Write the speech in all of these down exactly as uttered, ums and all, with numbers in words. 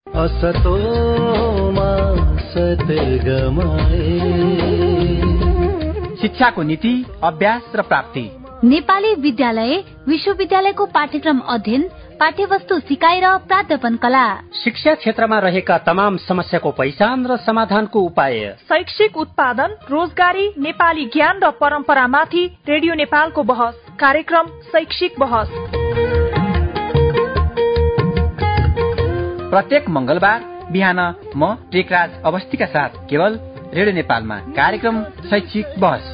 शिक्षाको नीति, अभ्यास र प्राप्ति। नेपाली विद्यालय विश्वविद्यालयको पाठ्यक्रम अध्ययन, पाठ्यवस्तु सिकाइ र प्राध्यापन कला। शिक्षा क्षेत्रमा रहेका तमाम समस्याको पहिचान र समाधानको उपाय। शैक्षिक उत्पादन, रोजगारी, नेपाली ज्ञान र परम्परामाथि रेडियो नेपालको बहस। कार्यक्रम शैक्षिक बहस प्रत्येक मंगलबार बिहान म टेकराज अवस्थीका साथ केवल रेडियो नेपालमा कार्यक्रम शैक्षिक बहस।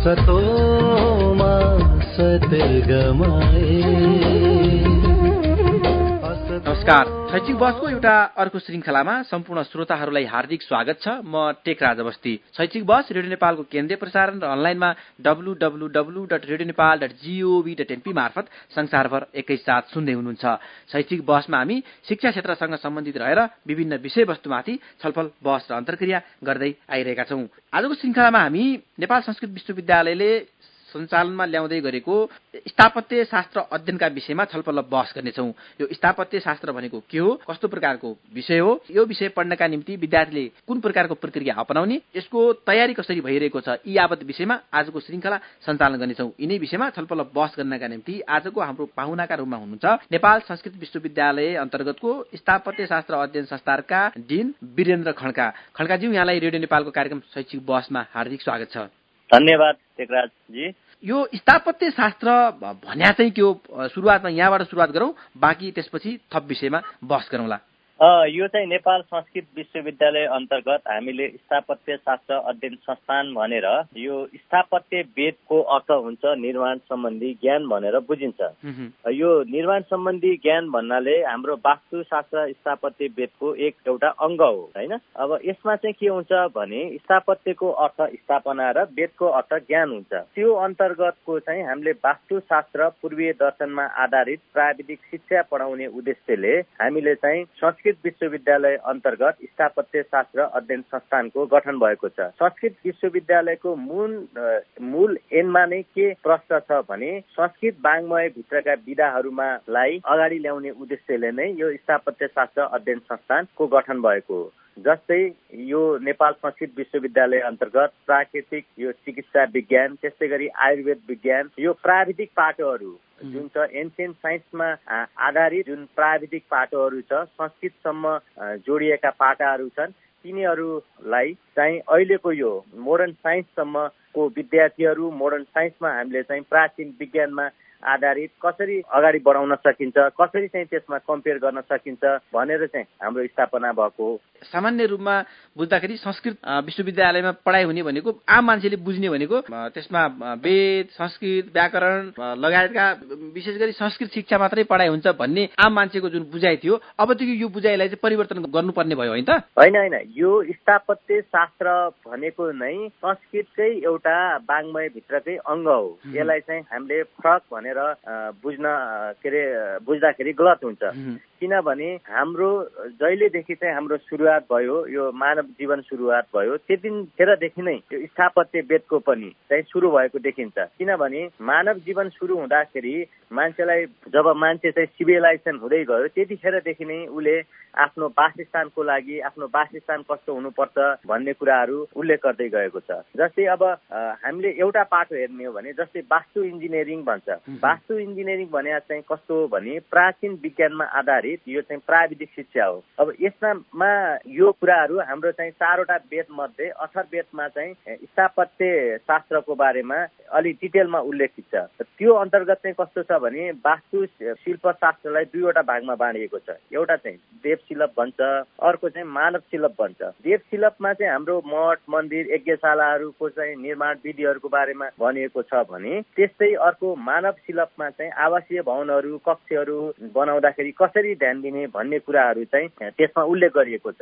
नमस्कार, शैक्षिक बहसको एउटा अर्को श्रृंखलामा सम्पूर्ण श्रोताहरूलाई हार्दिक स्वागत छ। म टेकराज अवस्थी। शैक्षिक बहस रेडियो नेपालको केन्द्रीय प्रसारण र अनलाइनमा W W W dot radio Nepal dot G O V dot N P मार्फत संसारभर एकैसाथ सुन्दै हुनुहुन्छ। शैक्षिक बहसमा हामी शिक्षा क्षेत्रसँग सम्बन्धित रहेर विभिन्न विषयवस्तुमाथि छलफल, बहस र अन्तर्क्रिया गर्दै आइरहेका छौं। आजको श्रृंखलामा हामी नेपाल संस्कृत विश्वविद्यालयले सञ्चालनमा ल्याउँदै गरेको स्थापत्य शास्त्र अध्ययनका विषयमा छलफल बहस गर्नेछौं। यो स्थापत्य शास्त्र भनेको के हो, कस्तो प्रकारको विषय हो, यो विषय पढ्नका निम्ति विद्यार्थीले कुन प्रकारको प्रक्रिया अपनाउने, यसको तयारी कसरी भइरहेको छ, यी यावत विषयमा आजको श्रृंखला सञ्चालन गर्नेछौं। यिनै विषयमा छलफल बहस गर्नका निम्ति आजको हाम्रो पाहुनाका रूपमा हुनुहुन्छ नेपाल संस्कृत विश्वविद्यालय अन्तर्गतको स्थापत्य शास्त्र अध्ययन संस्थानका डिन वीरेन्द्र खड्का। खड्काज्यू, यहाँलाई रेडियो नेपालको कार्यक्रम शैक्षिक बहसमा हार्दिक स्वागत छ। धन्यवाद टेकराज जी। यो स्थापत्य शास्त्र भन्या चाहिँ के हो, सुरुवातमा यहाँबाट सुरुवात गरौँ, बाँकी त्यसपछि थप विषयमा बहस गरौँला। यो चाहिँ नेपाल संस्कृत विश्वविद्यालय अन्तर्गत हामीले स्थापत्य शास्त्र अध्ययन संस्थान भनेर, यो स्थापत्य वेदको अर्थ हुन्छ निर्माण सम्बन्धी ज्ञान भनेर बुझिन्छ। यो निर्माण सम्बन्धी ज्ञान भन्नाले हाम्रो वास्तुशास्त्र स्थापत्य वेदको एक एउटा अङ्ग हो, हैन। अब यसमा चाहिँ के हुन्छ भने स्थापत्यको अर्थ स्थापना र वेदको अर्थ ज्ञान हुन्छ। त्यो अन्तर्गतको चाहिँ हामीले वास्तुशास्त्र पूर्वीय दर्शनमा आधारित प्राविधिक शिक्षा पढाउने उद्देश्यले हामीले चाहिँ संस्कृत विश्वविद्यालय अन्तर्गत स्थापत्य शास्त्र अध्ययन संस्थानको गठन भएको छ। संस्कृत विश्वविद्यालयको मूल मूल एनमा नै के प्रश्न छ भने संस्कृत वाङ्मय भित्रका विधाहरूमा लाई अगाडि ल्याउने उद्देश्यले नै यो स्थापत्य शास्त्र अध्ययन संस्थानको गठन भएको हो। जस्तै यो नेपाल संस्कृत विश्वविद्यालय अन्तर्गत प्राकृतिक यो चिकित्सा विज्ञान, त्यस्तै गरी आयुर्वेद विज्ञान, यो प्राविधिक पाठहरू जुन छ एन्सियन्ट साइन्समा आधारित जुन प्राविधिक पाठहरू छ, संस्कृतसम्म जोडिएका पाठाहरू छन्, तिनीहरूलाई चाहिँ अहिलेको यो मोडर्न साइन्ससम्मको विद्यार्थीहरू मोडर्न साइन्समा हामीले चाहिँ प्राचीन विज्ञानमा आधारित कसरी अगाडि बढाउन सकिन्छ, कसरी चाहिँ त्यसमा कम्पेयर गर्न सकिन्छ भनेर चाहिँ हाम्रो स्थापना भएको हो। सामान्य रूपमा बुझ्दाखेरि संस्कृत विश्वविद्यालयमा पढाइ हुने भनेको आम मान्छेले बुझ्ने भनेको त्यसमा वेद, संस्कृत, व्याकरण लगायतका विशेष गरी संस्कृत शिक्षा मात्रै पढाइ हुन्छ भन्ने आम मान्छेको जुन बुझाइ थियो, अबदेखि यो बुझाइलाई चाहिँ परिवर्तन गर्नुपर्ने भयो, होइन त? होइन होइन, यो स्थापत्य शास्त्र भनेको नै संस्कृतकै एउटा वाङ्मय भित्रकै अङ्ग हो। यसलाई चाहिँ हामीले फरक भनेर बुझ्न के अरे बुझ्दाखेरि गलत हुन्छ। किनभने हाम्रो जहिलेदेखि चाहिँ हाम्रो सुरुवात भयो, यो मानव जीवन सुरुवात भयो, त्यतिखेरदेखि नै यो स्थापत्य वेदको पनि चाहिँ सुरु भएको देखिन्छ। किनभने मानव जीवन सुरु हुँदाखेरि मान्छेलाई जब मान्छे चाहिँ सिभिलाइजेसन हुँदै गयो, त्यतिखेरदेखि नै उसले आफ्नो वासस्थानको लागि आफ्नो वासस्थान कस्तो हुनुपर्छ भन्ने कुराहरू उल्लेख गर्दै गएको छ। जस्तै अब हामीले एउटा पाठ हेर्ने हो भने जस्तै वास्तु इन्जिनियरिङ भन्छ। वास्तु इन्जिनियरिङ भने चाहिँ कस्तो हो भने प्राचीन विज्ञानमा आधारित यो चाहिँ प्राविधिक शिक्षा हो। अब यसमा यो कुराहरू हाम्रो चाहिँ चारवटा वेद मध्ये अथर्ववेदमा चाहिँ स्थापत्य शास्त्रको बारेमा अलि डिटेलमा उल्लेखित छ। त्यो अन्तर्गत चाहिँ कस्तो छ भने वास्तु शिल्प शास्त्रलाई दुईवटा भागमा बाँडिएको छ। एउटा चाहिँ देवशिल्प भन्छ, अर्को चाहिँ मानव शिल्प भन्छ। देवशिल्पमा चाहिँ हाम्रो मठ मन्दिर यज्ञशालाहरूको चाहिँ निर्माण विधिहरूको बारेमा भनिएको छ भने त्यस्तै अर्को मानव शिल्पमा चाहिँ आवासीय भवनहरू, कक्षहरू बनाउँदाखेरि कसरी ध्यान दिने भन्ने कुराहरू चाहिँ त्यसमा उल्लेख गरिएको छ।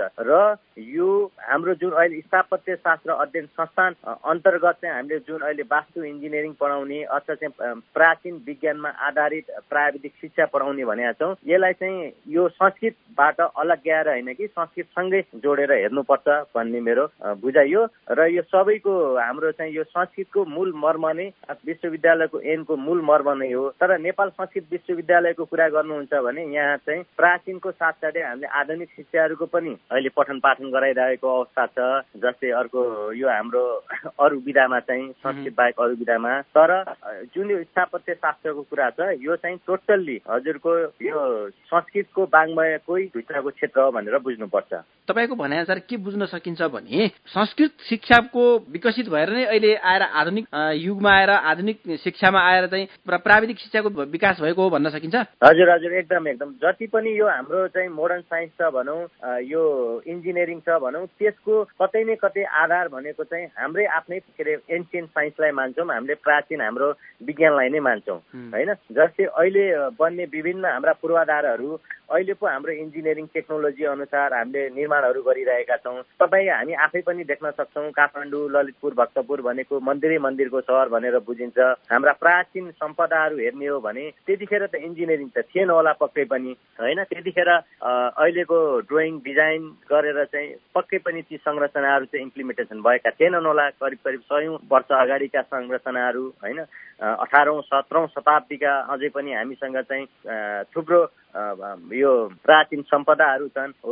र यो हाम्रो जुन अहिले स्थापत्य शास्त्र अध्ययन संस्थान अन्तर्गत चाहिँ हामीले जुन अहिले वास्तु इन्जिनियरिङ पढाउने अथवा चाहिँ प्राचीन विज्ञानमा आधारित प्राविधिक शिक्षा पढाउने भनेका छौँ, यसलाई चाहिँ यो संस्कृतबाट अलग्याएर होइन कि संस्कृतसँगै जोडेर हेर्नुपर्छ भन्ने मेरो बुझाइयो। र यो सबैको हाम्रो चाहिँ यो संस्कृतको मूल मर्म नै विश्वविद्यालयको ऐनको मूल मर्म नै हो। तर नेपाल संस्कृत विश्वविद्यालयको कुरा गर्नुहुन्छ भने यहाँ चाहिँ प्राचीनको साथसाथै हामीले आधुनिक शिक्षाहरूको पनि अहिले पठन पाठन गराइरहेको अवस्था छ। जस्तै अर्को यो हाम्रो अरू विधामा चाहिँ संस्कृत बाहेक अरू विधामा, तर जुन यो स्थापत्य शास्त्रको कुरा छ यो चाहिँ टोटल्ली हजुरको यो संस्कृतको वाङ्मयकै भित्रको क्षेत्र हो भनेर बुझ्नुपर्छ। तपाईँको भनाइअनुसार के बुझ्न सकिन्छ भने संस्कृत शिक्षाको विकसित भएर नै अहिले आएर आधुनिक युगमा आएर आधुनिक शिक्षामा आएर चाहिँ प्राविधिक शिक्षाको विकास भएको हो भन्न सकिन्छ? हजुर हजुर एकदम एकदम। जति पनि यो हाम्रो चाहिँ मोडर्न साइन्स छ भनौँ, यो इन्जिनियरिङ छ भनौँ, त्यसको कतै न कतै आधार भनेको चाहिँ हाम्रै आफ्नै के अरे एन्सियन्ट साइन्सलाई मान्छौँ, हामीले प्राचीन हाम्रो विज्ञानलाई नै मान्छौँ होइन। जस्तै अहिले बन्ने विभिन्न हाम्रा पूर्वाधारहरू अहिले पो हाम्रो इन्जिनियरिङ टेक्नोलोजी अनुसार हामीले निर्माणहरू गरिरहेका छौँ। तपाईँ हामी आफै पनि देख्न सक्छौँ काठमाडौँ, ललितपुर, भक्तपुर भनेको मन्दिरै मन्दिरको सहर भनेर बुझिन्छ। हाम्रा प्राचीन सम्पदाहरू हेर्ने हो भने त्यतिखेर त इन्जिनियरिङ त थिएन होला पक्कै पनि होइन। त्यतिखेर अहिलेको ड्रोइङ डिजाइन गरेर चाहिँ पक्कै पनि ती संरचनाहरू चाहिँ इम्प्लिमेन्टेसन भएका थिएनन् होला। करिब करिब सयौँ वर्ष अगाडिका संरचनाहरू होइन, अठारौँ सत्रौँ शताब्दीका अझै पनि हामीसँग चाहिँ थुप्रो यो प्राचीन सम्पदाहरू छन् हो,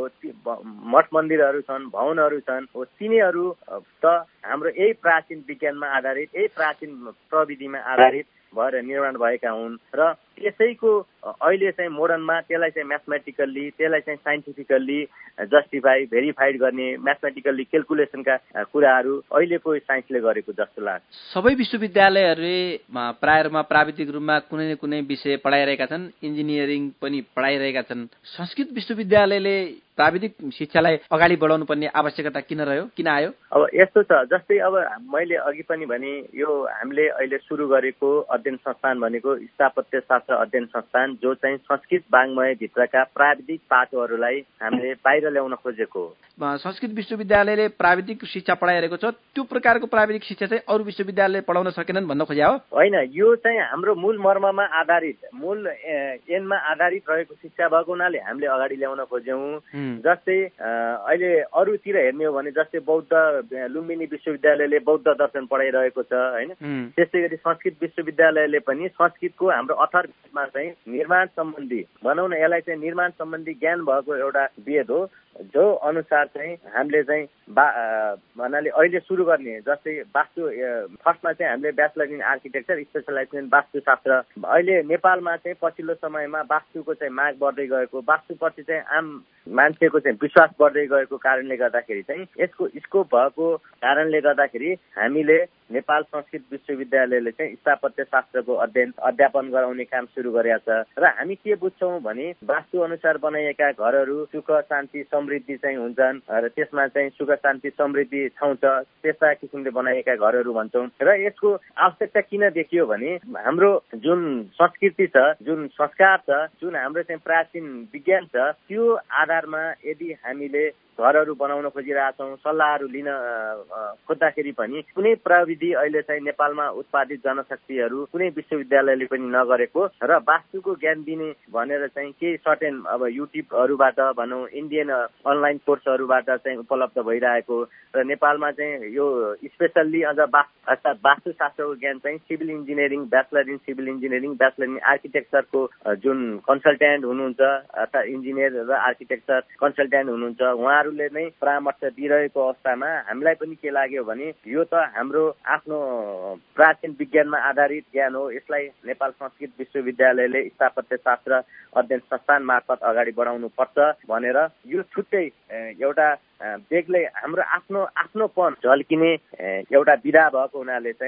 मठ मन्दिरहरू छन्, भवनहरू छन् हो। तिनीहरू त हाम्रो यही प्राचीन विज्ञानमा आधारित, यही प्राचीन प्रविधिमा आधारित भएर निर्माण भएका हुन् र त्यसैको अहिले चाहिँ मोडर्नमा त्यसलाई चाहिँ म्याथमेटिकल्ली, त्यसलाई चाहिँ साइन्टिफिकल्ली जस्टिफाई भेरिफाइड गर्ने म्याथमेटिकल्ली क्यालकुलेसनका कुराहरू अहिलेको साइन्सले गरेको जस्तो लाग्छ। सबै विश्वविद्यालयहरूले प्रायमा प्राविधिक रूपमा कुनै न कुनै विषय पढाइरहेका छन्, इन्जिनियरिङ पनि पढाइरहेका छन्। संस्कृत विश्वविद्यालयले प्राविधिक शिक्षालाई अगाडि बढाउनु पर्ने आवश्यकता किन रह्यो, किन आयो? अब यस्तो छ, जस्तै अब मैले अघि पनि भने यो हामीले अहिले सुरु गरेको अध्ययन संस्थान भनेको स्थापत्य शास्त्र अध्ययन संस्थान, जो चाहिँ संस्कृत वाङ्मय भित्रका प्राविधिक पाठहरूलाई हामीले बाहिर ल्याउन खोजेको हो। संस्कृत विश्वविद्यालयले प्राविधिक शिक्षा पढाइरहेको छ, त्यो प्रकारको प्राविधिक शिक्षा चाहिँ अरू विश्वविद्यालयले पढाउन सकेनन् भन्न खोज्या हो? होइन, यो चाहिँ हाम्रो मूल मर्ममा आधारित, मूल एनमा आधारित रहेको शिक्षा भएको हुनाले हामीले अगाडि ल्याउन खोज्यौँ। जस्तै अहिले अरूतिर हेर्ने हो भने जस्तै बौद्ध लुम्बिनी विश्वविद्यालयले बौद्ध दर्शन पढाइरहेको छ होइन। त्यस्तै गरी संस्कृत विश्वविद्यालयले पनि संस्कृतको हाम्रो अथरमा चाहिँ निर्माण सम्बन्धी भनौँ न, यसलाई चाहिँ निर्माण सम्बन्धी ज्ञान भएको एउटा वेद हो, जो अनुसार चाहिँ हामीले चाहिँ बा भन्नाले अहिले सुरु गर्ने जस्तै वास्तु फर्स्टमा चाहिँ हामीले ब्याचलर इन आर्किटेक्चर, स्पेसलाइजेसन वास्तुशास्त्र। अहिले नेपालमा चाहिँ पछिल्लो समयमा वास्तुको चाहिँ माग बढ्दै गएको, वास्तुप्रति चाहिँ आम मान्छेको चाहिँ विश्वास बढ्दै गएको कारणले गर्दाखेरि चाहिँ यसको स्कोप भएको कारणले गर्दाखेरि हामीले नेपाल संस्कृत विश्वविद्यालयले चाहिँ स्थापत्य शास्त्रको अध्ययन अध्यापन गराउने काम सुरु गरेका छ। र हामी के बुझ्छौँ भने वास्तु अनुसार बनाइएका घरहरू सुख शान्ति समृद्धि चाहिँ हुन्छन् र त्यसमा चाहिँ सुख शान्ति समृद्धि छाउँछ, त्यस्ता किसिमले बनाइएका घरहरू भन्छौँ। र यसको आवश्यकता किन देखियो भने हाम्रो जुन संस्कृति छ, जुन संस्कार छ, जुन हाम्रो चाहिँ प्राचीन विज्ञान छ, त्यो आधारमा यदि हामीले घरहरू बनाउन खोजिरहेछौँ, सल्लाहहरू लिन खोज्दाखेरि पनि कुनै प्रविधि अहिले चाहिँ नेपालमा उत्पादित जनशक्तिहरू कुनै विश्वविद्यालयले पनि नगरेको र वास्तुको ज्ञान दिने भनेर चाहिँ केही सर्टेन अब युट्युबहरूबाट भनौँ, इन्डियन अनलाइन कोर्सहरूबाट चाहिँ उपलब्ध भइरहेको र नेपालमा चाहिँ यो स्पेसल्ली अझ अर्थात् वास्तुशास्त्रको ज्ञान चाहिँ civil engineering, bachelor in civil engineering, bachelor in आर्किटेक्चरको जुन कन्सल्ट्यान्ट हुनुहुन्छ अर्थात् इन्जिनियर र आर्किटेक्चर कन्सल्ट्यान्ट हुनुहुन्छ, उहाँहरूले नै परामर्श दिइरहेको अवस्थामा हामीलाई पनि के लाग्यो भने यो त हाम्रो आफ्नो प्राचीन विज्ञानमा आधारित ज्ञान हो, यसलाई नेपाल संस्कृत विश्वविद्यालयले स्थापत्य शास्त्र अध्ययन संस्थान मार्फत अगाडि बढाउनु पर्छ भनेर यो छुट्टै एउटा बेग्लै हाम्रो आफ्नो आफ्नोपन झल्किने एउटा विधा भएको हुनाले चाहिँ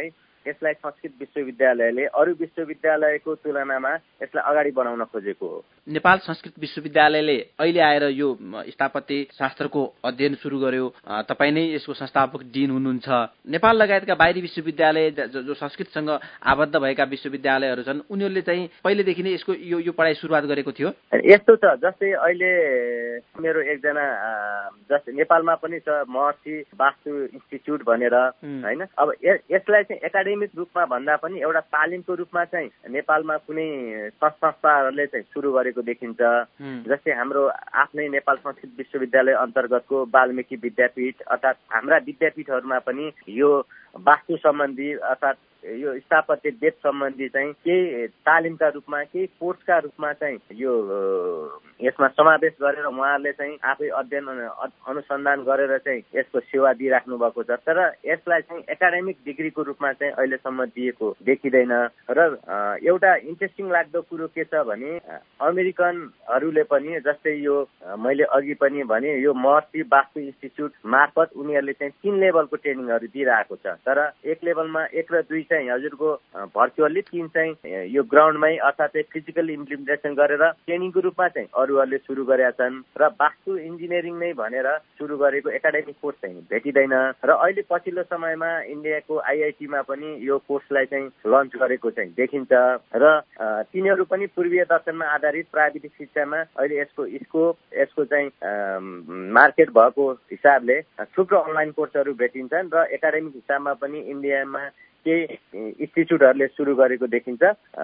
यसलाई संस्कृत विश्वविद्यालयले अरू विश्वविद्यालयको तुलनामा यसलाई अगाडि बढाउन खोजेको हो। नेपाल संस्कृत विश्वविद्यालयले अहिले आएर यो स्थापत्य शास्त्रको अध्ययन सुरु गर्यो। तपाईँ नै यसको संस्थापक डिन हुनुहुन्छ। नेपाल लगायतका बाहिरी विश्वविद्यालय जो संस्कृतसँग आबद्ध भएका विश्वविद्यालयहरू छन् उनीहरूले चाहिँ पहिलेदेखि नै यसको यो यो पढाइ सुरुवात गरेको थियो। यस्तो छ, जस्तै अहिले मेरो एकजना जस्तै नेपालमा पनि छ महर्षि वास्तु इन्स्टिच्युट भनेर, होइन। अब यसलाई चाहिँ एकाडेमिक रूपमा भन्दा पनि एउटा तालिमको रूपमा चाहिँ नेपालमा कुनै संस्थाहरूले चाहिँ सुरु गरेको देखिन्छ। जस्तै हाम्रो आफ्नै नेपाल संस्कृत विश्वविद्यालय अन्तर्गतको वाल्मीकि विद्यापीठ अर्थात् हाम्रा विद्यापीठहरूमा पनि यो वास्तु सम्बन्धी अर्थात् यो स्थापत्य वेद सम्बन्धी चाहिँ केही तालिमका रूपमा केही कोर्सका रूपमा चाहिँ यो यसमा समावेश गरेर उहाँहरूले चाहिँ आफै अध्ययन अनुसन्धान गरेर चाहिँ यसको सेवा दिइराख्नु भएको छ। तर यसलाई चाहिँ एकाडेमिक डिग्रीको रूपमा चाहिँ अहिलेसम्म दिएको देखिँदैन। र एउटा इन्ट्रेस्टिङ लाग्दो कुरो के छ भने अमेरिकनहरूले पनि जस्तै यो मैले अघि पनि भने यो महर्षि वास्तु इन्स्टिच्युट मार्फत उनीहरूले चाहिँ तीन लेभलको ट्रेनिङहरू दिइरहेको छ। तर एक लेभलमा एक र दुई चाहिँ हजुरको भर्चुअली, तीन चाहिँ यो ग्राउन्डमै अर्थात् फिजिकल इम्प्लिमेन्टेसन गरेर ट्रेनिङको रूपमा चाहिँ अरूहरूले सुरु गरेका छन्। र वास्तु इन्जिनियरिङ नै भनेर सुरु गरेको एकाडेमिक कोर्स चाहिँ भेटिँदैन। र अहिले पछिल्लो समयमा इन्डियाको आइआइटीमा पनि यो कोर्सलाई चाहिँ लन्च गरेको चाहिँ देखिन्छ। र तिनीहरू पनि पूर्वीय दर्शनमा आधारित प्राविधिक शिक्षामा अहिले यसको स्कोप यसको चाहिँ मार्केट भएको हिसाबले थुप्रो अनलाइन कोर्सहरू भेटिन्छन्। र एकाडेमिक हिसाबमा पनि इन्डियामा केही इन्स्टिच्युटहरूले सुरु गरेको देखिन्छ।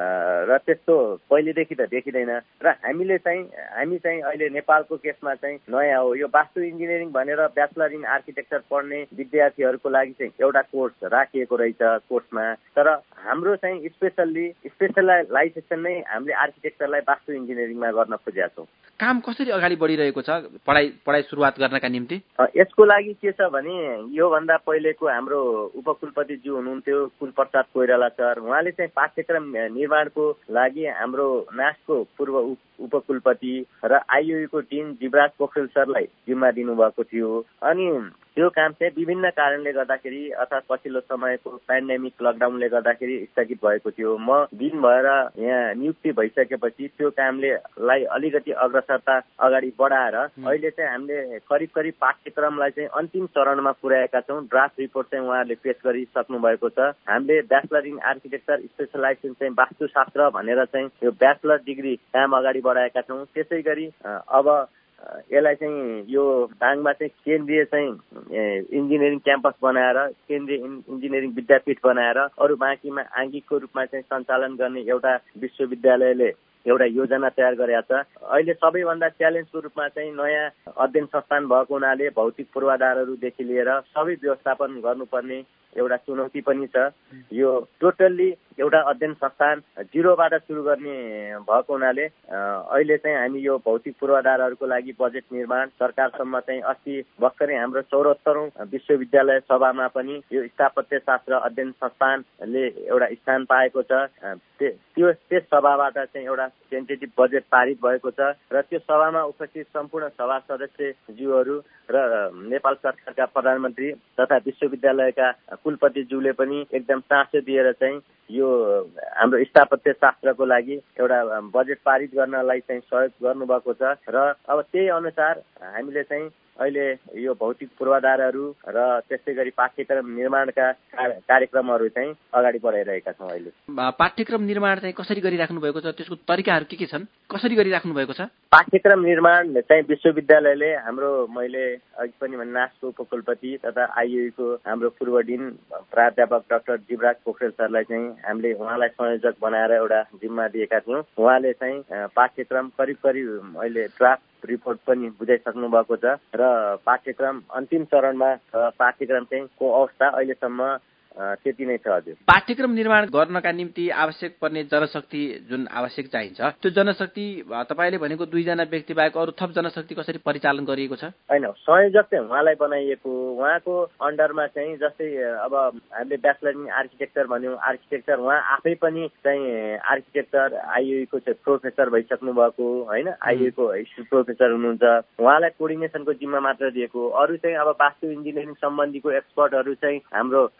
र त्यस्तो पहिलेदेखि त देखिँदैन। र हामीले चाहिँ हामी चाहिँ अहिले नेपालको केसमा चाहिँ नयाँ हो। यो वास्तु इन्जिनियरिङ भनेर ब्याचलर इन आर्किटेक्चर पढ्ने विद्यार्थीहरूको लागि चाहिँ एउटा कोर्स राखिएको रहेछ कोर्समा। तर हाम्रो चाहिँ स्पेसल्ली स्पेसलाइजेसन नै हामीले आर्किटेक्चरलाई वास्तु इन्जिनियरिङमा गर्न खोजेका छौँ। काम कसरी अगाडि बढिरहेको छ पढाइ पढाइ सुरुवात गर्नका निम्ति? यसको लागि के छ भने योभन्दा पहिलेको हाम्रो उपकुलपतिज्यू हुनुहुन्थ्यो कुलप्रसाद कोइराला सर। उहाँले चाहिँ पाठ्यक्रम निर्माणको लागि हाम्रो नासको पूर्व उपकुलपति र आइयुको डिन जीवराज पोखरेल सरलाई जिम्मा दिनुभएको थियो। अनि त्यो काम चाहिँ विभिन्न कारणले गर्दाखेरि अर्थात् पछिल्लो समयको पेन्डेमिक लकडाउनले गर्दाखेरि स्थगित भएको थियो। म दिन भएर यहाँ नियुक्ति भइसकेपछि त्यो कामले लाई अलिकति अग्रसरता अगाडि बढाएर अहिले चाहिँ हामीले करिब करिब पाठ्यक्रमलाई चाहिँ अन्तिम चरणमा पुर्याएका छौँ। ड्राफ्ट रिपोर्ट चाहिँ उहाँहरूले पेश गरिसक्नु भएको छ। हामीले ब्याचलर इन आर्किटेक्चर स्पेसलाइजेसन चाहिँ वास्तुशास्त्र भनेर चाहिँ यो ब्याचलर डिग्री काम अगाडि बढाएका छौँ। त्यसै गरी अब यसलाई चाहिँ यो दाङमा चाहिँ केन्द्रीय चाहिँ इन्जिनियरिङ क्याम्पस बनाएर केन्द्रीय इन्जिनियरिङ विद्यापीठ बनाएर अरू बाँकीमा आङ्गिकको रूपमा चाहिँ सञ्चालन गर्ने एउटा विश्वविद्यालयले एउटा योजना तयार गरेका छ। अहिले सबैभन्दा च्यालेन्जको रूपमा चाहिँ नयाँ अध्ययन संस्थान भएको हुनाले भौतिक पूर्वाधारहरूदेखि लिएर सबै व्यवस्थापन गर्नुपर्ने एउटा चुनौती पनि छ। यो टोटल्ली एउटा अध्ययन संस्थान जिरोबाट सुरु गर्ने भएको हुनाले अहिले चाहिँ हामी यो भौतिक पूर्वाधारहरूको लागि बजेट निर्माण सरकारसम्म चाहिँ अस्ति भर्खरै हाम्रो चौरात्तरौं विश्वविद्यालय सभामा पनि यो स्थापत्य शास्त्र अध्ययन संस्थानले एउटा स्थान पाएको छ। त्यो त्यस सभाबाट चाहिँ एउटा टेन्टेटिभ बजेट पारित भएको छ र त्यो सभामा उपस्थित सम्पूर्ण सभा सदस्यज्यूहरू र नेपाल सरकारका प्रधानमन्त्री तथा विश्वविद्यालयका कुलपतिज्यूले पनि एकदम चासो दिएर चाहिँ यो हाम्रो स्थापत्य शास्त्रको लागि एउटा बजेट पारित गर्नलाई चाहिँ सहयोग गर्नुभएको छ। र अब त्यही अनुसार हामीले चाहिँ अहिले यो भौतिक पूर्वाधारहरू र त्यस्तै गरी पाठ्यक्रम निर्माणका कार्यक्रमहरू चाहिँ अगाडि बढाइरहेका छौँ। अहिले पाठ्यक्रम निर्माण चाहिँ कसरी गरिराख्नु भएको छ, त्यसको तरिकाहरू के के छन्, कसरी गरिराख्नु भएको छ? पाठ्यक्रम निर्माण चाहिँ विश्वविद्यालयले हाम्रो मैले अघि पनि भने नासको उपकुलपति तथा आइयुको हाम्रो पूर्व डिन प्राध्यापक डाक्टर जीवराज पोखरेल सरलाई चाहिँ हामीले उहाँलाई संयोजक बनाएर एउटा जिम्मा दिएका थियौँ। उहाँले चाहिँ पाठ्यक्रम करिब करिब अहिले ड्राफ्ट रिपोर्ट पनि बुझाइसक्नु भएको छ र पाठ्यक्रम अन्तिम चरणमा पाठ्यक्रम चाहिँ को अवस्था अहिलेसम्म त्यति नै छ। हजुर, पाठ्यक्रम निर्माण गर्नका निम्ति आवश्यक पर्ने जनशक्ति जुन आवश्यक चाहिन्छ त्यो जनशक्ति तपाईँले भनेको दुईजना व्यक्ति बाहेक अरू थप जनशक्ति कसरी परिचालन गरिएको छ? होइन, संयोजक चाहिँ उहाँलाई बनाइएको, उहाँको अन्डरमा चाहिँ जस्तै अब हामीले ब्याचलर इन आर्किटेक्चर भन्यौँ, आर्किटेक्चर उहाँ आफै पनि चाहिँ आर्किटेक्चर आइयुको चाहिँ प्रोफेसर भइसक्नु भएको होइन, आइयुको हिस्ट्री प्रोफेसर हुनुहुन्छ। उहाँलाई कोर्डिनेसनको जिम्मा मात्र दिएको, अरू चाहिँ अब वास्तु इन्जिनियरिङ सम्बन्धीको एक्सपर्टहरू चाहिँ हाम्रो नेपाल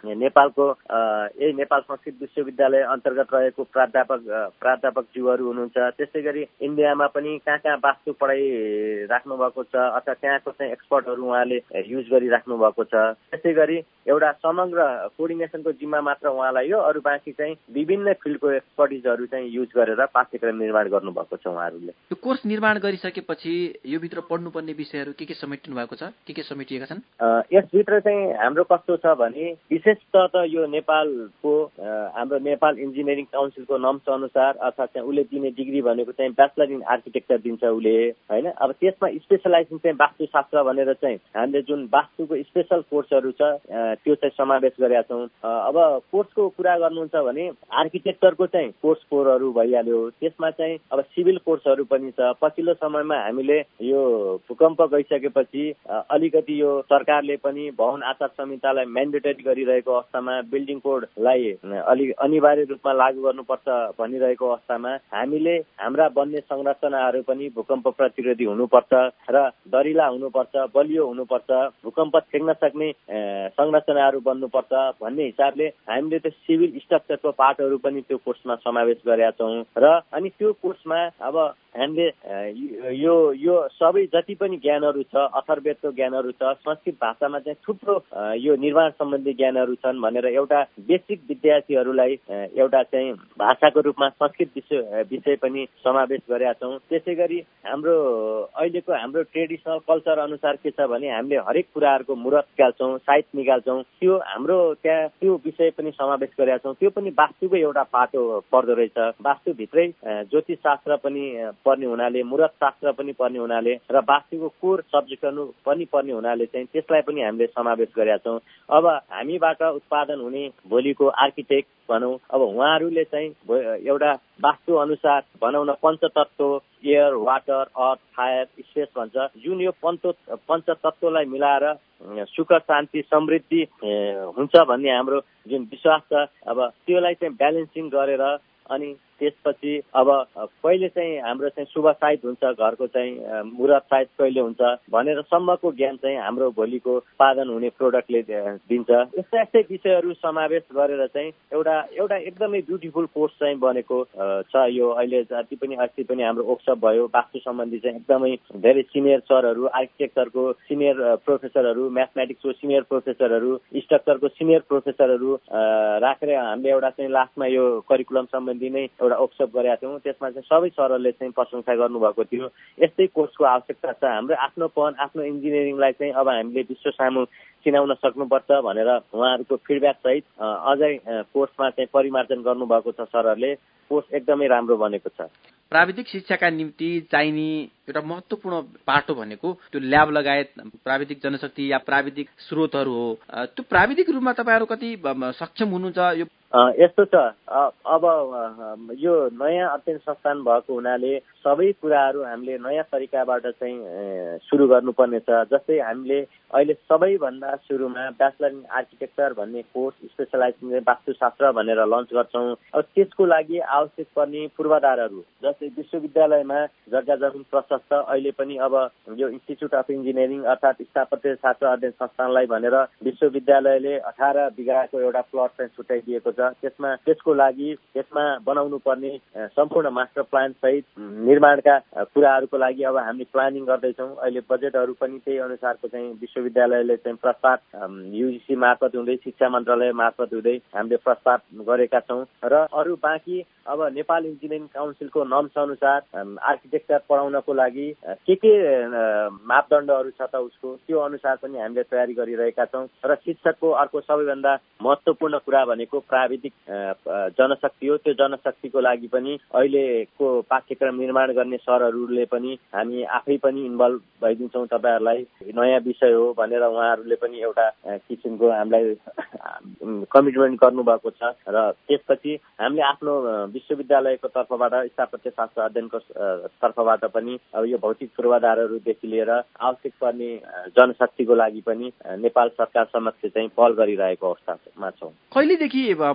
नेपालको यही नेपाल संस्कृत विश्वविद्यालय अन्तर्गत रहेको प्राध्यापक प्राध्यापकज्यूहरू हुनुहुन्छ। त्यसै गरी इन्डियामा पनि कहाँ कहाँ वास्तु पढाइ राख्नु भएको छ अथवा त्यहाँको चाहिँ एक्सपर्टहरू उहाँले युज गरिराख्नु भएको छ। त्यसै गरी एउटा समग्र कोअर्डिनेसनको जिम्मा मात्र उहाँलाई हो, अरू बाँकी चाहिँ विभिन्न फिल्डको एक्सपर्टिजहरू चाहिँ युज गरेर पाठ्यक्रम निर्माण गर्नुभएको छ उहाँहरूले। यो कोर्स निर्माण गरिसकेपछि यो भित्र पढ्नुपर्ने विषयहरू के के समेटिनु भएको छ, के के समेटिएका छन्? यसभित्र चाहिँ हाम्रो कस्तो छ भने विशेषतः त यो नेपालको हाम्रो नेपाल इन्जिनियरिङ काउन्सिलको नम्स अनुसार अर्थात् चाहिँ उसले दिने डिग्री भनेको चाहिँ ब्याचलर इन आर्किटेक्चर दिन्छ उसले, होइन। अब त्यसमा स्पेसलाइजेसन चाहिँ वास्तुशास्त्र भनेर चाहिँ हामीले जुन वास्तुको स्पेसल कोर्सहरू छ त्यो चाहिँ समावेश गरेका छौँ। अब कोर्सको कुरा गर्नुहुन्छ भने आर्किटेक्चरको चाहिँ कोर्स कोरहरू भइहाल्यो, त्यसमा चाहिँ अब सिभिल कोर्सहरू पनि छ। पछिल्लो समयमा हामीले यो भूकम्प गइसकेपछि अलिकति यो सरकारले पनि भवन आचार संहितालाई म्यान्डेटरी गरिरहेको अवस्थामा बिल्डिङ कोडलाई अलि अनिवार्य रूपमा लागू गर्नुपर्छ भनिरहेको अवस्थामा हामीले हाम्रा बन्ने संरचनाहरू पनि भूकम्प प्रतिरोधी हुनुपर्छ र दरिला हुनुपर्छ, बलियो हुनुपर्छ, भूकम्प टेक्न सक्ने संरचनाहरू बन्नुपर्छ भन्ने हिसाबले हामीले त्यो सिभिल स्ट्रक्चरको पार्टहरू पनि त्यो कोर्समा समावेश गरेका छौँ। र अनि त्यो कोर्समा अब हामीले यो यो सबै जति पनि ज्ञानहरू छ, अथर्वेदको ज्ञानहरू छ, संस्कृत भाषामा चाहिँ थुप्रो यो निर्माण सम्बन्धी ज्ञानहरू छन् भनेर एउटा बेसिक विद्यार्थीहरूलाई एउटा चाहिँ भाषाको रूपमा संस्कृत विषय विषय पनि समावेश गरेका छौँ। त्यसै गरी हाम्रो अहिलेको हाम्रो ट्रेडिसनल कल्चर अनुसार के छ भने हामीले हरेक कुराहरूको मुहूर्त निकाल्छौँ, साइत निकाल्छौँ, त्यो हाम्रो त्यहाँ त्यो विषय पनि समावेश गरेका छौँ। त्यो पनि वास्तुको एउटा पाटो पर्दो रहेछ। वास्तुभित्रै ज्योतिष शास्त्र पनि पर्ने हुनाले, मुहूर्त शास्त्र पनि पर्ने हुनाले र वास्तुको कोर सब्जेक्टहरू पनि पर्ने हुनाले चाहिँ त्यसलाई पनि हामीले समावेश गरेका छौँ। अब हामीबाट उत्पादन हुने भोलिको आर्किटेक्ट भनौँ, अब उहाँहरूले चाहिँ एउटा वास्तु अनुसार बनाउन पञ्चतत्व air, water, earth, fire, space भन्छ, जुन यो पञ्च पञ्चतत्वलाई मिलाएर सुख, शान्ति, समृद्धि हुन्छ भन्ने हाम्रो जुन विश्वास छ, अब त्यसलाई चाहिँ ब्यालेन्सिङ गरेर अनि त्यसपछि अब कहिले चाहिँ हाम्रो चाहिँ शुभ साइत हुन्छ, घरको चाहिँ मुहूर्त साइत कहिले हुन्छ भनेर सम्मको ज्ञान चाहिँ हाम्रो भोलिको उत्पादन हुने प्रोडक्टले दिन्छ। यस्ता यस्तै विषयहरू समावेश गरेर चाहिँ एउटा एउटा एकदमै ब्युटिफुल कोर्स चाहिँ बनेको छ। यो अहिले जति पनि अस्ति पनि हाम्रो वर्कसप भयो, वास्तु सम्बन्धी चाहिँ एकदमै धेरै सिनियर सरहरू, आर्किटेक्चरको सिनियर प्रोफेसरहरू, म्याथमेटिक्सको सिनियर प्रोफेसरहरू, स्ट्रक्चरको सिनियर प्रोफेसरहरू राखेर हामीले एउटा चाहिँ लास्टमा यो करिकुलम सम्बन्धी नै एउटा वर्कसप गरेका थियौँ। त्यसमा चाहिँ सबै सरहरूले चाहिँ प्रशंसा गर्नुभएको थियो। यस्तै कोर्सको आवश्यकता छ। हाम्रो आफ्नोपन, आफ्नो इन्जिनियरिङलाई चाहिँ अब हामीले विश्व सामु चिनाउन सक्नुपर्छ भनेर उहाँहरूको फिडब्याक सहित अझै कोर्समा चाहिँ परिमार्जन गर्नुभएको छ सरहरूले। कोर्स एकदमै राम्रो बनेको छ। प्राविधिक शिक्षाका निम्ति चाहिने एउटा महत्त्वपूर्ण पाटो भनेको त्यो ल्याब लगायत प्राविधिक जनशक्ति या प्राविधिक स्रोतहरू हो। त्यो प्राविधिक रूपमा तपाईँहरू कति सक्षम हुनुहुन्छ? यो यस्तो छ, अब यो नयाँ अध्ययन संस्थान भएको हुनाले सबै कुराहरू हामीले नयाँ तरिकाबाट चाहिँ सुरु गर्नुपर्ने छ। जस्तै हामीले अहिले सबैभन्दा सुरुमा ब्याचलर इन आर्किटेक्चर भन्ने कोर्स स्पेसलाइजेसन वास्तुशास्त्र भनेर लन्च गर्छौँ। अब त्यसको लागि आवश्यक पर्ने पूर्वाधारहरू जस्तै विश्वविद्यालयमा जग्गा जमिन प्रशस्त, अहिले पनि अब यो इन्स्टिच्युट अफ इन्जिनियरिङ अर्थात् स्थापत्य शास्त्र अध्ययन संस्थानलाई भनेर विश्वविद्यालयले अठार बिघाको एउटा प्लट चाहिँ छुट्याइदिएको छ। त्यसमा त्यसको लागि त्यसमा बनाउनु पर्ने सम्पूर्ण मास्टर प्लान सहित निर्माणका कुराहरूको लागि अब हामी प्लानिङ गर्दैछौँ। अहिले बजेटहरू पनि त्यही अनुसारको चाहिँ विश्वविद्यालयले चाहिँ प्रस्ताव युजिसी मार्फत हुँदै, शिक्षा मन्त्रालय मार्फत हुँदै हामीले प्रस्ताव गरेका छौँ। र अरू बाँकी अब नेपाल इन्जिनियरिङ काउन्सिलको नर्म्स अनुसार आर्किटेक्चर पढाउनको लागि के के मापदण्डहरू छ त उसको, त्यो अनुसार पनि हामीले तयारी गरिरहेका छौँ। र शिक्षकको अर्को सबैभन्दा महत्त्वपूर्ण कुरा भनेको प्राविधिक जनशक्ति हो। त्यो जनशक्तिको लागि पनि अहिलेको पाठ्यक्रम निर्माण गर्ने सरहरूले पनि हामी आफै पनि इन्भल्भ भइदिन्छौँ। तपाईँहरूलाई नयाँ विषय हो भनेर उहाँहरूले पनि एउटा किसिमको हामीलाई कमिटमेन्ट गर्नुभएको छ। र त्यसपछि हामीले आफ्नो विश्वविद्यालयको तर्फबाट, स्थापत्य शास्त्र अध्ययनको तर्फबाट पनि अब यो भौतिक पूर्वाधारहरूदेखि लिएर आवश्यक पर्ने जनशक्तिको लागि पनि नेपाल सरकार समक्ष चाहिँ पहल गरिरहेको अवस्थामा छौँ। कहिलेदेखि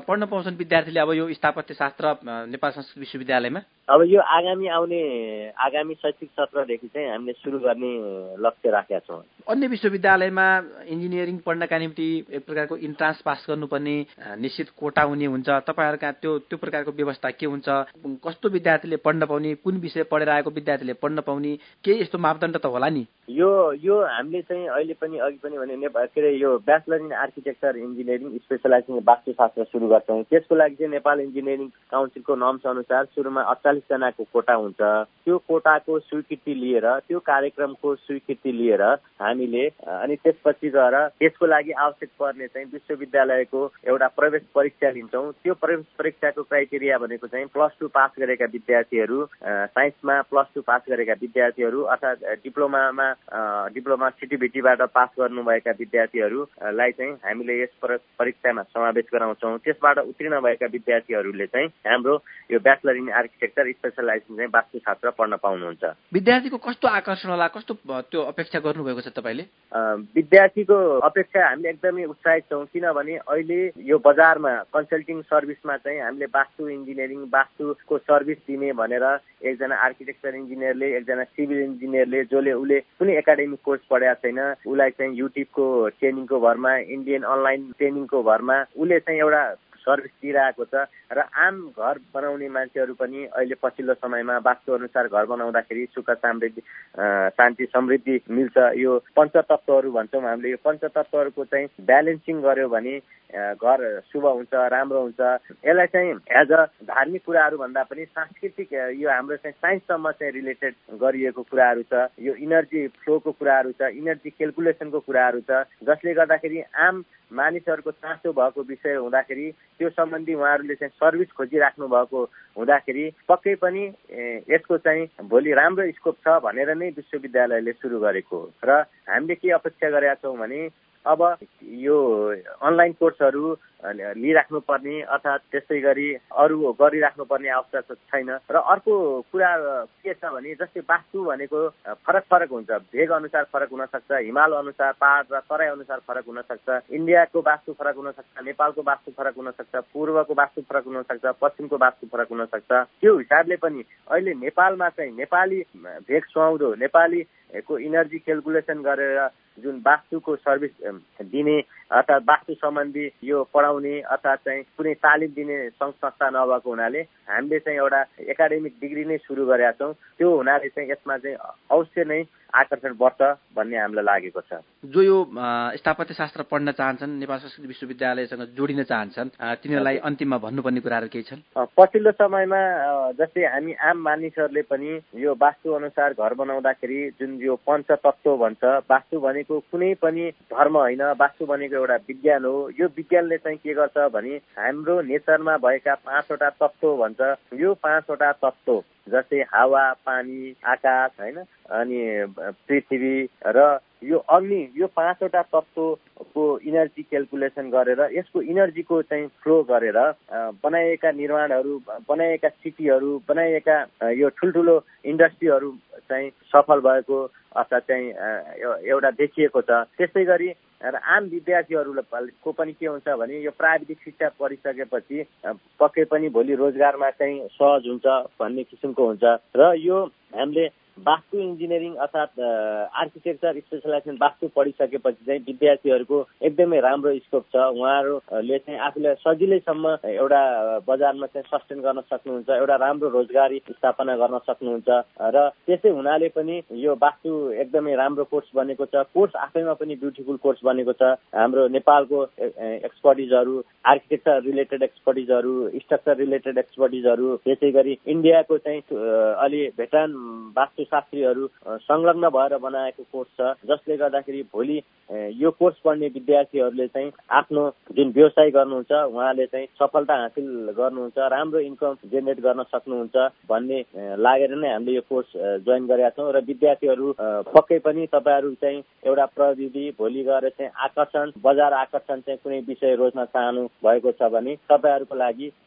पढ्न पाउँछन् विद्यार्थीले अब यो स्थापत्य शास्त्र नेपाल संस्कृत विश्वविद्यालयमा? अब यो आगामी आउने आगामी शैक्षिक सत्रदेखि चाहिँ हामीले सुरु गर्ने लक्ष्य राखेका छौँ। अन्य विश्वविद्यालयमा इन्जिनियरिङ पढ्नका निम्ति एक प्रकारको इन्ट्रान्स पास गर्नुपर्ने निश्चित कोटा हुने हुन्छ, तपाईँहरूका त्यो त्यो प्रकारको व्यवस्था के हुन्छ? कस्तो विद्यार्थीले पढ्न पाउने, कुन विषय पढेर आएको विद्यार्थीले पढ्न पाउने, केही यस्तो मापदण्ड त होला नि? यो यो हामीले चाहिँ अहिले पनि अघि पनि भने नेपाल के अरे यो bachelor in architecture engineering specialisation वास्तुशास्त्र सुरु गर्छौँ। त्यसको लागि चाहिँ नेपाल इन्जिनियरिङ काउन्सिलको नर्म्स अनुसार सुरुमा अडचालिस जनाको कोटा हुन्छ। त्यो कोटाको स्वीकृति लिएर त्यो कार्यक्रमको स्वीकृति लिएर हामीले अनि त्यसपछि गएर त्यसको लागि आवश्यक पर्ने चाहिँ विश्वविद्यालयको एउटा प्रवेश परीक्षा लिन्छौँ। त्यो प्रवेश परीक्षाको क्राइटेरिया भनेको चाहिँ प्लस टू पास गरेका विद्यार्थीहरू, साइन्समा प्लस टू पास गरेका विद्यार्थीहरू अर्थात् डिप्लोमामा डिप्लोमा सिटिभिटीबाट पास गर्नुभएका विद्यार्थीहरूलाई चाहिँ हामीले यस परीक्षामा समावेश गराउँछौँ। त्यसबाट उत्तीर्ण भएका विद्यार्थीहरूले चाहिँ हाम्रो यो ब्याचलर इन आर्किटेक्चर स्पेसलाइजेसन चाहिँ वास्तुशास्त्र पढ्न पाउनुहुन्छ। विद्यार्थीको कस्तो आकर्षण होला, कस्तो त्यो अपेक्षा गर्नुभएको छ तपाईँले? विद्यार्थीको अपेक्षा हामीले एकदमै उत्साहित छौँ, किनभने अहिले यो बजारमा कन्सल्टिङ सर्भिसमा चाहिँ हामीले वास्तु इन्जिनियरिङ वास्तुको सर्भिस दिने भनेर एकजना आर्किटेक्चर इन्जिनियरले एकजना सिभिल इन्जिनियरले जसले उसले कुनै एकाडेमिक कोर्स पढेको छैन उसलाई चाहिँ युट्युबको ट्रेनिङको भरमा इन्डियन अनलाइन ट्रेनिङको भरमा उसले चाहिँ एउटा सर्भिस दिइरहेको छ र आम घर बनाउने मान्छेहरू पनि अहिले पछिल्लो समयमा वास्तु अनुसार घर बनाउँदाखेरि सुख समृद्धि शान्ति समृद्धि मिल्छ। यो पञ्चतत्त्वहरू भन्छौँ हामीले, यो पञ्चतत्त्वहरूको चाहिँ ब्यालेन्सिङ गर्यो भने घर शुभ हुन्छ, राम्रो हुन्छ। यसलाई चाहिँ एज अ धार्मिक कुराहरू भन्दा पनि सांस्कृतिक यो हाम्रो चाहिँ साइन्ससम्म चाहिँ रिलेटेड गरिएको कुराहरू छ। यो इनर्जी फ्लोको कुराहरू छ, इनर्जी क्यालकुलेसनको कुराहरू छ, जसले गर्दाखेरि आम मानिसहरूको चासो भएको विषय हुँदाखेरि त्यो सम्बन्धी उहाँहरूले चाहिँ सर्भिस खोजिराख्नु भएको हुँदाखेरि पक्कै पनि यसको चाहिँ भोलि राम्रो स्कोप छ भनेर नै विश्वविद्यालयले सुरु गरेको हो। र हामीले के अपेक्षा गरेका छौँ भने अब यो अनलाइन कोर्सहरू लिइराख्नु पर्ने अर्थात् त्यसै गरी अरू गरिराख्नुपर्ने आवश्यकता छैन। र अर्को कुरा के छ भने जस्तै वास्तु भनेको फरक फरक हुन्छ, भेग अनुसार फरक हुन सक्छ, हिमाल अनुसार, पहाड र तराई अनुसार फरक हुन सक्छ, इन्डियाको वास्तु फरक हुन सक्छ, नेपालको वास्तु फरक हुन सक्छ, पूर्वको वास्तु फरक हुन सक्छ, पश्चिमको वास्तु फरक हुन सक्छ। त्यो हिसाबले पनि अहिले नेपालमा चाहिँ नेपाली भेग सुहाउँदो नेपालीको इनर्जी क्यालकुलेसन गरेर जुन वास्तुको सर्भिस दिने अर्थात् वास्तु सम्बन्धी यो पढाउने अर्थात् चाहिँ कुनै तालिम दिने सङ्घ संस्था नभएको हुनाले हामीले चाहिँ एउटा एकाडेमिक डिग्री नै सुरु गरेका छौँ। त्यो हुनाले चाहिँ यसमा चाहिँ अवश्य नै आकर्षण बढ्छ भन्ने हामीलाई लागेको छ। जो यो स्थापत्य शास्त्र पढ्न चाहन्छन्, नेपाल संस्कृत विश्वविद्यालयसँग जोडिन चाहन्छन्, तिनीहरूलाई अन्तिममा भन्नुपर्ने कुराहरू केही छन्? पछिल्लो समयमा जस्तै हामी आम मानिसहरूले पनि यो वास्तु अनुसार घर बनाउँदाखेरि जुन यो पञ्चतत्त्व भन्छ, वास्तु भनेको कुनै पनि धर्म होइन, वास्तु भनेको एउटा विज्ञान हो। यो विज्ञानले चाहिँ के गर्छ भने हाम्रो नेचरमा भएका पाँचवटा तत्त्व भन्छ, यो पाँचवटा तत्त्व जस्तै हावा, पानी, आकाश होइन, अनि पृथ्वी र यो अग्नि, यो पाँचवटा तत्त्वको इनर्जी क्यालकुलेसन गरेर यसको इनर्जीको चाहिँ फ्लो गरेर बनाइएका निर्माणहरू, बनाइएका सिटीहरू, बनाइएका यो ठुल्ठुलो इन्डस्ट्रीहरू चाहिँ सफल भएको अर्थात् चाहिँ एउटा देखिएको छ। त्यसै गरी र आम विद्यार्थीहरूको पनि के हुन्छ भने यो प्राविधिक शिक्षा पढिसकेपछि पक्कै पनि भोलि रोजगारमा चाहिँ सहज हुन्छ भन्ने किसिमको हुन्छ। र यो हामीले वास्तु इन्जिनियरिङ अर्थात् आर्किटेक्चर स्पेसलाइजेसन वास्तु पढिसकेपछि चाहिँ विद्यार्थीहरूको एकदमै राम्रो स्कोप छ। उहाँहरूले चाहिँ आफूलाई सजिलैसम्म एउटा बजारमा चाहिँ सस्टेन गर्न सक्नुहुन्छ, एउटा राम्रो रोजगारी स्थापना गर्न सक्नुहुन्छ। र त्यसै हुनाले पनि यो वास्तु एकदमै राम्रो कोर्स बनेको छ। कोर्स आफैमा पनि ब्युटिफुल कोर्स बनेको छ। हाम्रो नेपालको एक्सपर्टिजहरू, आर्किटेक्चर रिलेटेड एक्सपर्टिजहरू, स्ट्रक्चर रिलेटेड एक्सपर्टिजहरू, त्यसै गरी इन्डियाको चाहिँ अलि भेटान वास्तु शास्त्रीहरू संलग्न भएर बनाएको कोर्स छ, जसले गर्दाखेरि भोलि यो कोर्स पढ्ने विद्यार्थीहरूले चाहिँ आफ्नो जुन व्यवसाय गर्नुहुन्छ उहाँले चाहिँ सफलता हासिल गर्नुहुन्छ, राम्रो इन्कम जेनेरेट गर्न सक्नुहुन्छ भन्ने लागेर नै हामीले यो कोर्स जोइन गरेका छौँ। र विद्यार्थीहरू पक्कै पनि तपाईँहरू चाहिँ एउटा प्रविधि भोलि गएर चाहिँ आकर्षण, बजार आकर्षण चाहिँ कुनै विषय रोज्न चाहनु भएको छ भने तपाईँहरूको लागि यो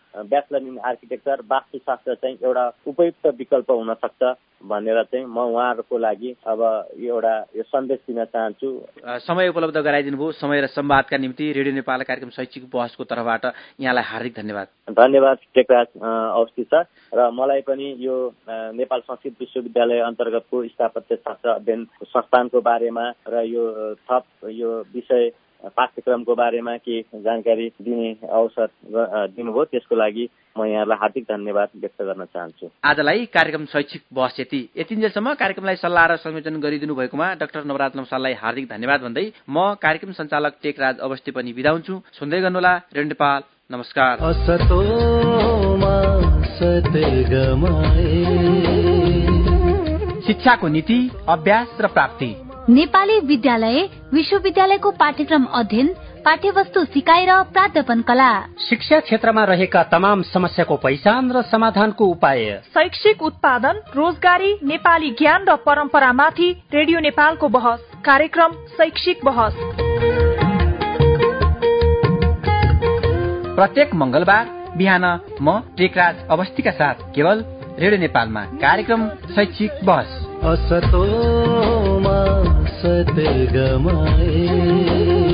ब्याचलर इन आर्किटेक्चर वास्तुशास्त्र चाहिँ एउटा उपयुक्त विकल्प हुन सक्छ भनेर चाहिँ म उहाँहरूको लागि अब एउटा यो सन्देश दिन चाहन्छु। समय उपलब्ध गराइदिनु भयो। समय र संवादका निम्ति रेडियो नेपाल कार्यक्रम शैक्षिक बहसको तर्फबाट यहाँलाई हार्दिक धन्यवाद। धन्यवाद टेकराज अवस्थी सर। र मलाई पनि यो नेपाल संस्कृत विश्वविद्यालय अन्तर्गतको स्थापत्य शास्त्र अध्ययन संस्थानको बारेमा र यो थप यो विषय पाठ्यक्रमको बारेमा के जानकारी दिने अवसर दिनुभयो, त्यसको लागि म यहाँलाई हार्दिक धन्यवाद व्यक्त गर्न चाहन्छु। आजलाई कार्यक्रम शैक्षिक बहस यति यतिन्जेलसम्म कार्यक्रमलाई सल्लाह र संयोजन गरिदिनु भएकोमा डाक्टर नवराज लम्साललाई हार्दिक धन्यवाद भन्दै म कार्यक्रम सञ्चालक टेकराज अवस्थी पनि बिदा हुन्छु। सुन्दै गर्नुहोला रेडियो नेपाल। नमस्कार। शिक्षाको नीति, अभ्यास र प्राप्ति, नेपाली विद्यालय विश्वविद्यालयको पाठ्यक्रम अध्ययन, पाठ्यवस्तु सिकाइ र प्राध्यापन कला, शिक्षा क्षेत्रमा रहेका तमाम समस्याको पहिचान र समाधानको उपाय, शैक्षिक उत्पादन, रोजगारी, नेपाली ज्ञान र परम्परामाथि रेडियो नेपालको बहस। कार्यक्रम शैक्षिक बहस प्रत्येक मंगलबार बिहान म टेकराज अवस्थीका साथ केवल रेडियो नेपालमा कार्यक्रम शैक्षिक बहस। असतो मा सते गमाए